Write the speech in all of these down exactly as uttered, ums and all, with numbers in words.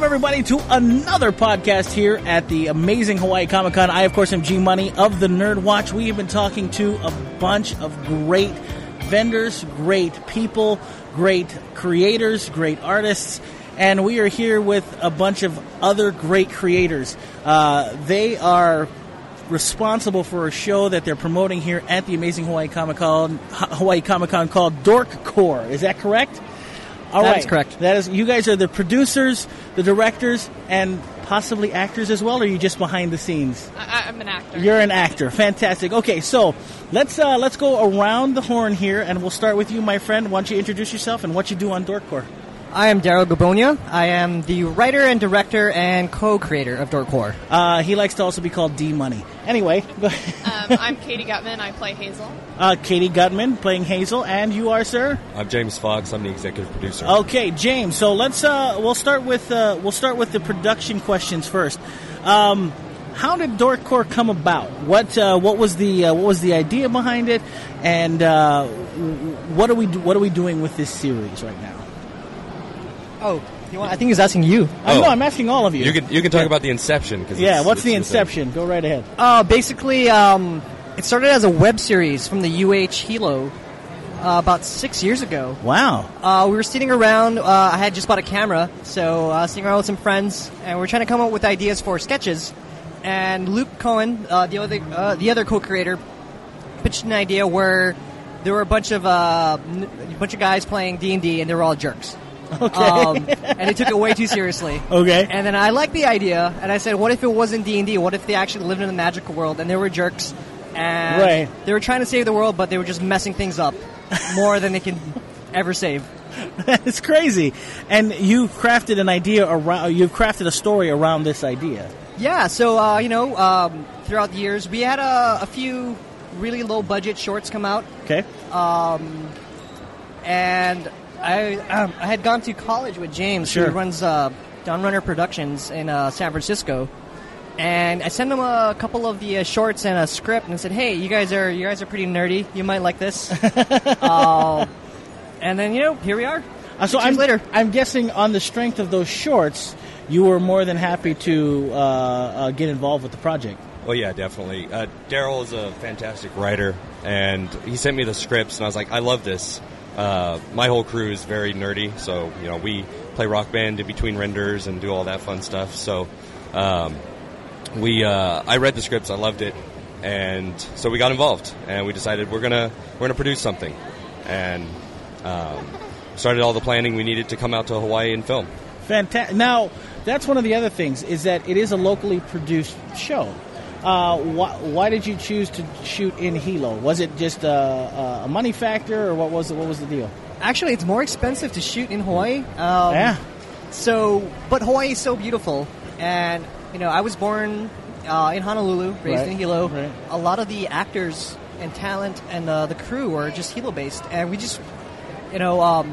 everybody, to another podcast here at the amazing Hawaii Comic-Con. I, of course, am G Money of the Nerd Watch. We have been talking to a bunch of great vendors, great people, great creators, great artists, and we are here with a bunch of other great creators. Uh, they are responsible for a show that they're promoting here at the amazing Hawaii Comic-Con, Hawaii Comic-Con called Dorkcore. Is that correct? All that right. is correct. That is. You guys are the producers, the directors, and possibly actors as well, or are you just behind the scenes? I, I'm an actor. You're an actor. Fantastic. Okay, so let's uh, let's go around the horn here, and we'll start with you, my friend. Why don't you introduce yourself and what you do on Dorkcore? I am Daryl Gabonia. I am the writer and director and co-creator of Dorkcore. Uh, he likes to also be called D Money. Anyway, go ahead. um, I'm Katie Gutman. I play Hazel. Uh, Katie Gutman playing Hazel, and you are, sir? I'm James Fox. I'm the executive producer. Okay, James. So let's uh, we'll start with uh, we'll start with the production questions first. Um, how did Dorkcore come about? What uh, what was the uh, what was the idea behind it, and uh, what are we do- what are we doing with this series right now? Oh, you want, I think he was asking you. I Oh. know. I'm asking all of you. You can you can talk Yeah. about the inception. Cause Yeah. it's- What's it's the thing. inception? Go right ahead. Uh, basically, um, it started as a web series from the U H Hilo uh, about six years ago. Wow. Uh, we were sitting around. Uh, I had just bought a camera, so I was sitting around with some friends, and we were trying to come up with ideas for sketches. And Luke Cohen, uh, the other uh, the other co-creator, pitched an idea where there were a bunch of uh, n- a bunch of guys playing D and D, and they were all jerks. Okay. Um, and they took it way too seriously. Okay. And then I liked the idea, and I said, what if it wasn't D and D? What if they actually lived in a magical world, and they were jerks, and Right. they were trying to save the world, but they were just messing things up more than they can ever save. It's crazy. And you crafted an idea around. You've crafted a story around this idea. Yeah, so, uh, you know, um, throughout the years, we had a, a few really low-budget shorts come out, Okay. and I um, I had gone to college with James, Sure. who runs uh, Dawn Runner Productions in uh, San Francisco, and I sent him a couple of the uh, shorts and a script, and said, "Hey, you guys are you guys are pretty nerdy. You might like this." uh, and then you know, here we are. Uh, so Six years I'm, later. I'm guessing on the strength of those shorts, you were more than happy to uh, uh, get involved with the project. Oh yeah, definitely. Uh, Daryl is a fantastic writer, and he sent me the scripts, and I was like, I love this. Uh, my whole crew is very nerdy, so you know we play Rock Band in between renders and do all that fun stuff. So um, we, uh, I read the scripts, I loved it, and so we got involved, and we decided we're gonna we're gonna produce something, and um, started all the planning we needed to come out to Hawaii and film. Fantastic. Now, that's one of the other things, is that it is a locally produced show. Uh, wh- why did you choose to shoot in Hilo? Was it just a, a money factor, or what was the, what was the deal? Actually, it's more expensive to shoot in Hawaii. Um, Yeah. So, but Hawaii is so beautiful, and you know, I was born uh, in Honolulu, raised Right, in Hilo. right. A lot of the actors and talent and uh, the crew are just Hilo based, and we just, you know, um,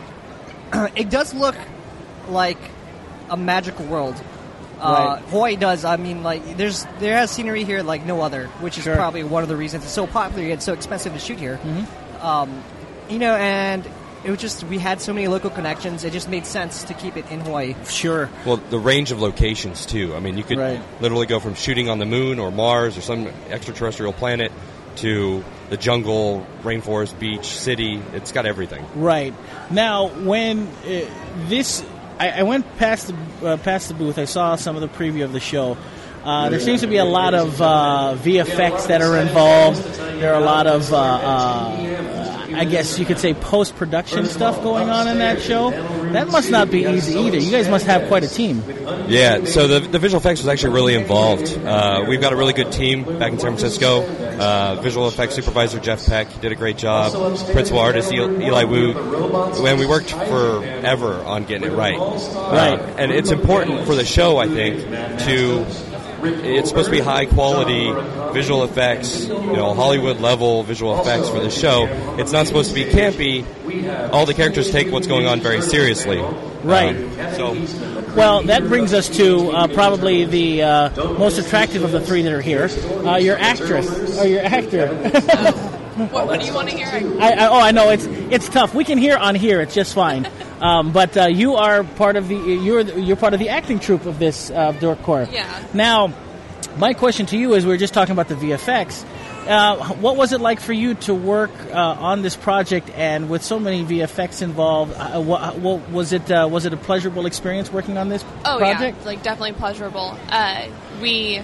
it does look like a magical world. Uh, Right. Hawaii does. I mean, like there's there has scenery here like no other, which is Sure. probably one of the reasons it's so popular yet so expensive to shoot here. Mm-hmm. Um, you know, and it was just we had so many local connections. It just made sense to keep it in Hawaii. Sure. Well, the range of locations, too. I mean, you could Right. literally go from shooting on the moon or Mars or some extraterrestrial planet to the jungle, rainforest, beach, city. It's got everything. Right. Now, when uh, this... I, I went past the, uh, past the booth. I saw some of the preview of the show. Uh, there seems to be a lot of uh, V F X that are involved. There are a lot of, uh, uh, I guess you could say, post-production stuff going on in that show. That must not be easy either. You guys must have quite a team. Yeah, so the, the visual effects was actually really involved. Uh, we've got a really good team back in San Francisco. Uh, visual effects supervisor Jeff Peck did a great job. Principal artist Eli, Eli Wu. And we worked forever on getting it right. Right. Uh, and it's important for the show, I think, to... It's supposed to be high quality visual effects, you know, Hollywood level visual effects for the show. It's not supposed to be campy. All the characters take what's going on very seriously. Right. Um, so, Well, that brings us to uh, probably the uh, most attractive of the three that are here. Uh, your actress, or your actor. What, what do you want to hear? I, I, oh, I know it's it's tough. We can hear on here; it's just fine. Um, but uh, you are part of the you're the- you're part of the acting troupe of this uh, Dork Corps. Yeah. Now, my question to you is: we were just talking about the V F X. Uh, what was it like for you to work uh, on this project and with so many V F X involved? Uh, what, what, was it uh, was it a pleasurable experience working on this Oh project? yeah, like definitely pleasurable. Uh, we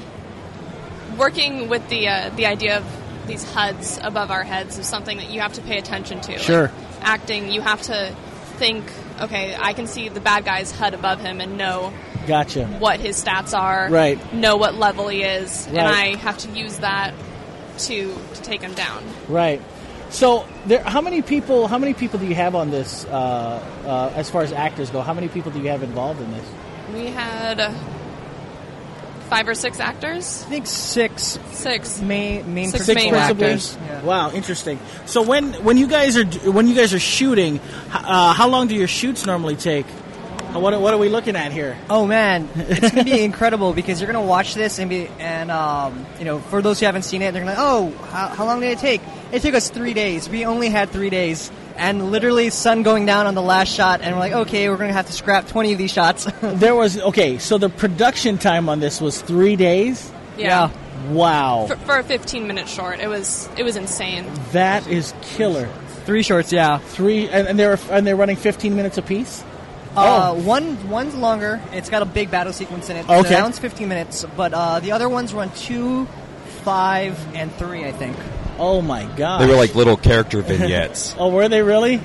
working with the uh, the idea of these H U Ds above our heads is something that you have to pay attention to. Sure. Like, acting, you have to think. Okay, I can see the bad guy's H U D above him and know Gotcha. what his stats are. Right. Know what level he is, Right. and I have to use that to to take him down. Right. So, there, how many people? How many people do you have on this? Uh, uh, as far as actors go, how many people do you have involved in this? We had uh, five or six actors. I think six Six. main main Six principal main actors. actors. Yeah. Wow, interesting. So when when you guys are when you guys are shooting, uh, how long do your shoots normally take? What what are we looking at here? Oh man, it's gonna be incredible because you're gonna watch this and be and um, you know, for those who haven't seen it, they're gonna oh how, how long did it take? It took us three days. We only had three days, and literally sun going down on the last shot, and we're like, okay, we're gonna have to scrap twenty of these shots. There was okay. So the production time on this was three days. Yeah. Wow, For, for a fifteen minute short, it was it was insane. that is killer. Three shorts, yeah. Three and, and they're and they're running fifteen minutes apiece. Uh, Oh. one one's longer. It's got a big battle sequence in it. So Okay. that one's fifteen minutes, but uh, the other ones run two, five, and three, I think. Oh my god, They were like little character vignettes. Oh, were they really?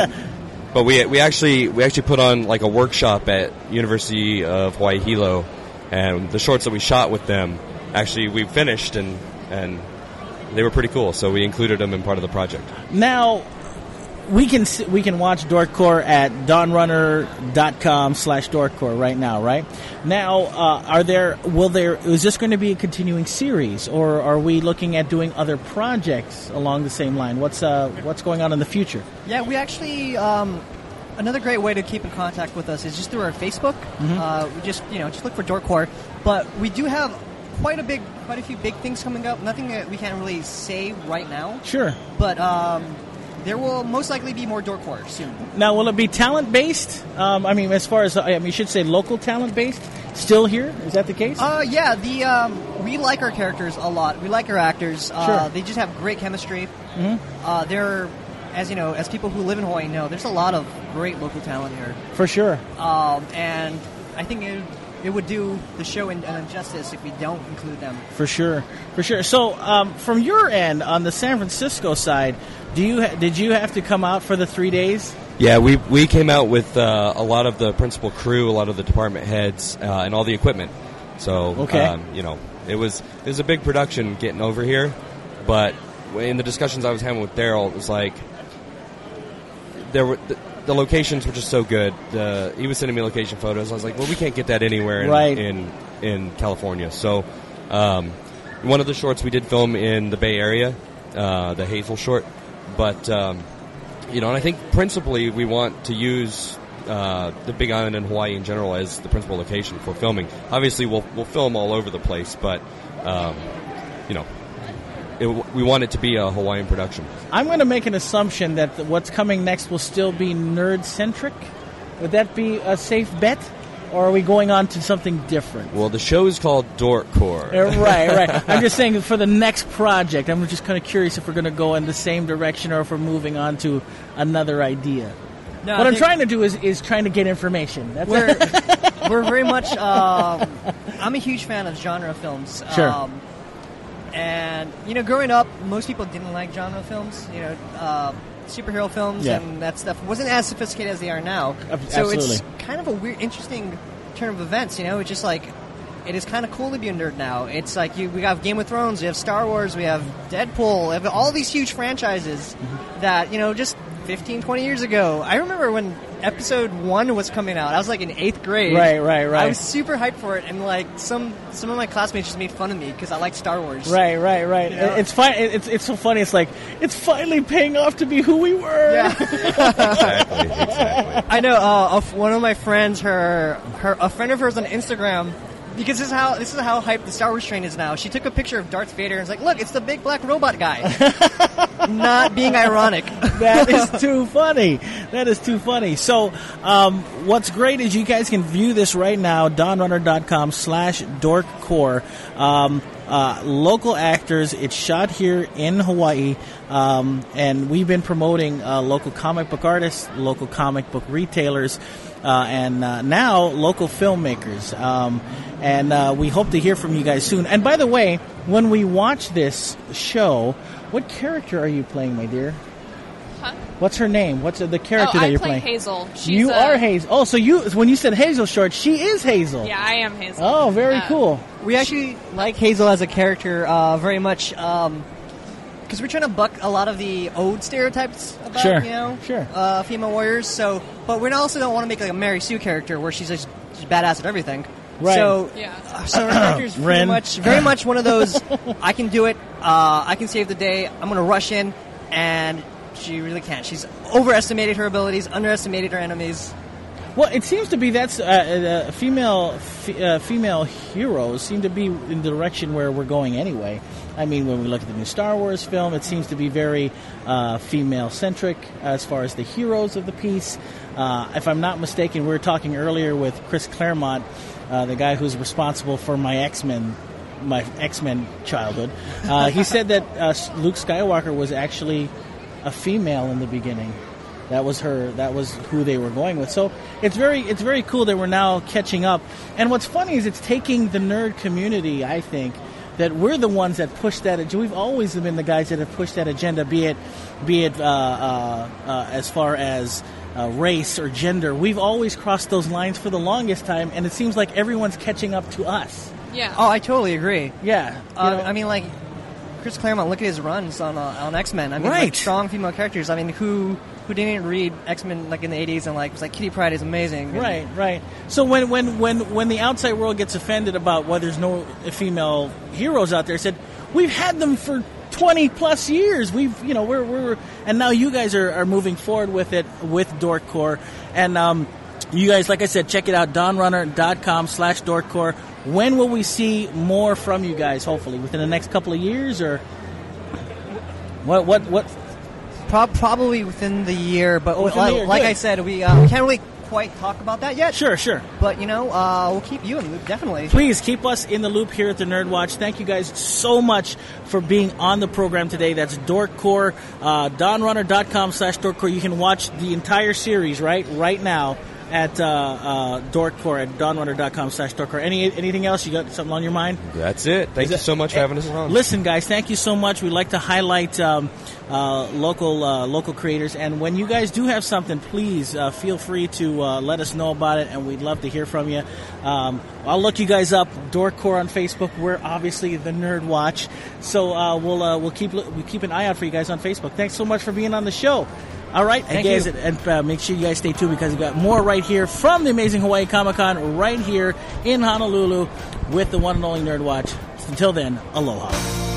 But we we actually we actually put on like a workshop at University of Hawaii Hilo, and the shorts that we shot with them actually we finished and and they were pretty cool. So we included them in part of the project. Now, we can s- we can watch Dorkcore at dawnrunner.com slash Dorkcore right now, right? Now, uh, are there, will there, is this going to be a continuing series, or are we looking at doing other projects along the same line? What's uh, what's going on in the future? Yeah, we actually um, another great way to keep in contact with us is just through our Facebook. Uh, we just you know just look for Dorkcore, but we do have quite a big, quite a few big things coming up. Nothing that we can't really say right now, Sure. but um, there will most likely be more Dorkcore soon. Now, will it be talent-based? Um, I mean, as far as, I mean, you should say local talent-based? Still here? Is that the case? Uh, yeah, the um, we like our characters a lot. We like our actors. Uh, Sure. They just have great chemistry. Uh, they're, as you know, as people who live in Hawaii know, there's a lot of great local talent here. For sure. Um, and I think it, it would do the show an an injustice if we don't include them. For sure, for sure. So, um, from your end on the San Francisco side, do you ha- did you have to come out for the three days? Yeah, we we came out with uh, a lot of the principal crew, a lot of the department heads, uh, and all the equipment. So, Okay. um, you know, it was it was a big production getting over here. But in the discussions I was having with Daryl, it was like there were the, the locations were just so good. Uh, he was sending me location photos. I was like, well, we can't get that anywhere in Right. in, in California. So, um, one of the shorts we did film in the Bay Area, uh, the Hazel short, but. Um, You know, and I think principally we want to use uh, the Big Island and Hawaii in general as the principal location for filming. Obviously, we'll we'll film all over the place, but um, you know, it, we want it to be a Hawaiian production. I'm going to make an assumption that th- what's coming next will still be nerd-centric. Would that be a safe bet? Or are we going on to something different? Well, the show is called Dorkcore. Uh, right, right. I'm just saying for the next project, I'm just kind of curious if we're going to go in the same direction or if we're moving on to another idea. No, what I I'm think trying to do is, is trying to get information. That's We're we're very much. Um, I'm a huge fan of genre films. Sure. Um, and you know, growing up, most people didn't like genre films. You know, uh, superhero films Yeah. and that stuff wasn't as sophisticated as they are now. Ab- So absolutely. it's kind of a weird, interesting turn of events. You know, it's just like it is kind of cool to be a nerd now. It's like you, we have Game of Thrones, we have Star Wars, we have Deadpool, we have all these huge franchises Mm-hmm. that you know just fifteen, twenty years ago. I remember when episode one was coming out. I was like in eighth grade. Right, right, right. I was super hyped for it, and like some some of my classmates just made fun of me because I like Star Wars. Right, right, right. Yeah. It's fine. It's it's so funny. It's like it's finally paying off to be who we were. Yeah. Exactly, exactly. I know. Uh, of one of my friends, her her a friend of hers on Instagram Because this is how this is how hyped the Star Wars train is now. She took a picture of Darth Vader and was like, "Look, it's the big black robot guy." Not being ironic. That is too funny. That is too funny. So, um, what's great is you guys can view this right now. dawnrunner.com slash dorkcore. Um, uh, local actors. It's shot here in Hawaii, um, and we've been promoting uh, local comic book artists, local comic book retailers. Uh, and uh, now local filmmakers. Um, and uh, we hope to hear from you guys soon. And by the way, when we watch this show, what character are you playing, my dear? Huh? What's her name? What's the character oh, that you're I play playing? Hazel. She's you a, are Hazel. Oh, so you when you said Hazel Short, she is Hazel. Yeah, I am Hazel. Oh, very Uh, cool. We actually like Hazel as a character uh, very much um, because we're trying to buck a lot of the old stereotypes about Sure, you know sure. uh, female warriors. So, but we also don't want to make like a Mary Sue character where she's just she's badass at everything. Right. So, Yeah. uh, so her character is very Ren. much very much one of those. I can do it. Uh, I can save the day. I'm going to rush in, and she really can't. She's overestimated her abilities, underestimated her enemies. Well, it seems to be that's uh, uh, female f- uh, female heroes seem to be in the direction where we're going anyway. I mean, when we look at the new Star Wars film, it seems to be very uh, female-centric as far as the heroes of the piece. Uh, if I'm not mistaken, we were talking earlier with Chris Claremont, uh, the guy who's responsible for my X-Men my X-Men childhood. Uh, he said that uh, Luke Skywalker was actually a female in the beginning. That was her. That was who they were going with. So it's very, it's very cool that we're now catching up. And what's funny is it's taking the nerd community. I think that we're the ones that push that agenda. We've always been the guys that have pushed that agenda, be it, be it uh, uh, uh, as far as uh, race or gender. We've always crossed those lines for the longest time, and it seems like everyone's catching up to us. Yeah. Oh, I totally agree. Yeah, you Uh, know? I mean, like Chris Claremont. Look at his runs on uh, on X-Men. I mean, Right. like, strong female characters. I mean, who who didn't read X-Men like in the eighties and like was like Kitty Pryde is amazing. And- Right, right. So when, when, when, when the outside world gets offended about why there's no female heroes out there, said we've had them for twenty plus years. We've you know we're we're and now you guys are, are moving forward with it with Dorkcore, and um, you guys, like I said, check it out, dawnrunner.com slash Dorkcore. When will we see more from you guys? Hopefully within the next couple of years, or what? What? What? Pro- probably within the year. But Oh, within like, the year, like good. I said, we uh, we can't really quite talk about that yet. Sure, sure. But you know, uh, we'll keep you in the loop definitely. Please keep us in the loop here at the Nerd Watch. Thank you guys so much for being on the program today. That's Dorkcore, uh, dawnrunner.com slash Dorkcore. You can watch the entire series right right now at uh, uh, Dorkcore, at dawnrunner.com slash Dorkcore. Any, anything else? You got something on your mind? That's it. Thank Is you that- so much for having us on. Listen, guys, thank you so much. We like to highlight um, uh, local uh, local creators, and when you guys do have something, please uh, feel free to uh, let us know about it, and we'd love to hear from you. Um, I'll look you guys up, Dorkcore on Facebook. We're obviously the Nerd Watch, so uh, we'll uh, we'll keep we'll keep an eye out for you guys on Facebook. Thanks so much for being on the show. All right, Thank and guys, you. and uh, make sure you guys stay tuned because we got more right here from the amazing Hawaii Comic-Con right here in Honolulu with the one and only Nerd Watch. Until then, aloha.